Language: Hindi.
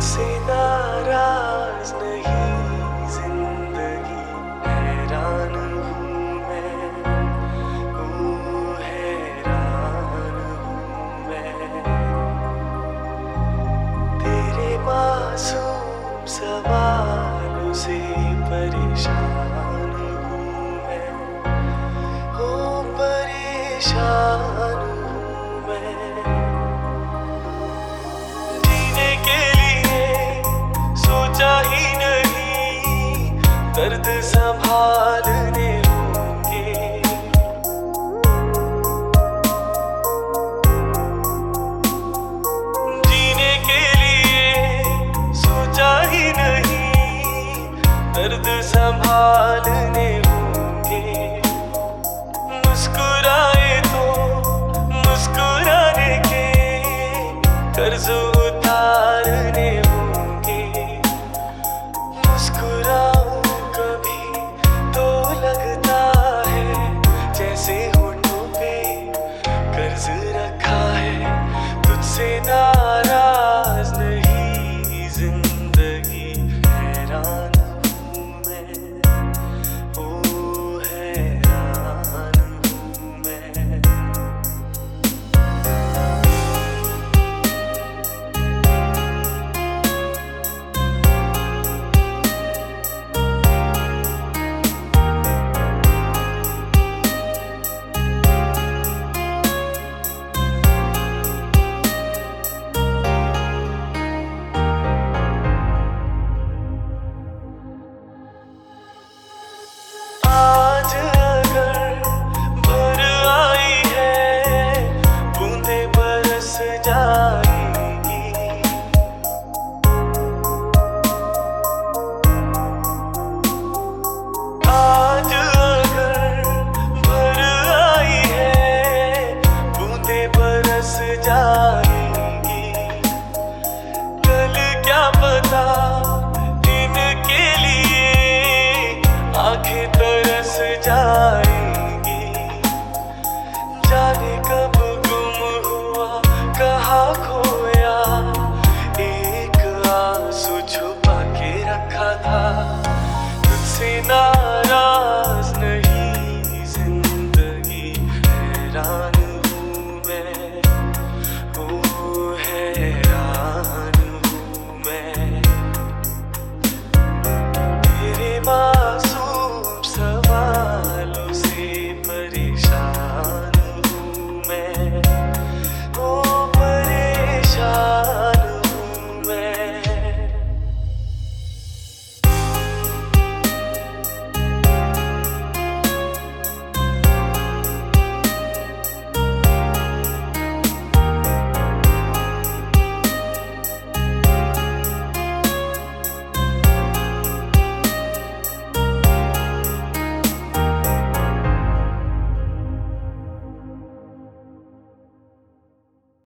तुझसे नाराज नहीं जिंदगी, हैरान हूँ मैं, हैरान हूँ मैं। तेरे मासूम सवालों से परेशान हूँ मैं, परेशान हूँ मैं। जीने के लिए सोचा ही नहीं, दर्द संभालने होंगे। जीने के लिए सोचा ही नहीं, दर्द संभालने होंगे। मुस्कुराए तो मुस्कुराने के कर्ज उतारने होंगे। मुस्कुराऊं कभी तो लगता है जैसे होठों पे कर्ज रखा है तुझसे ना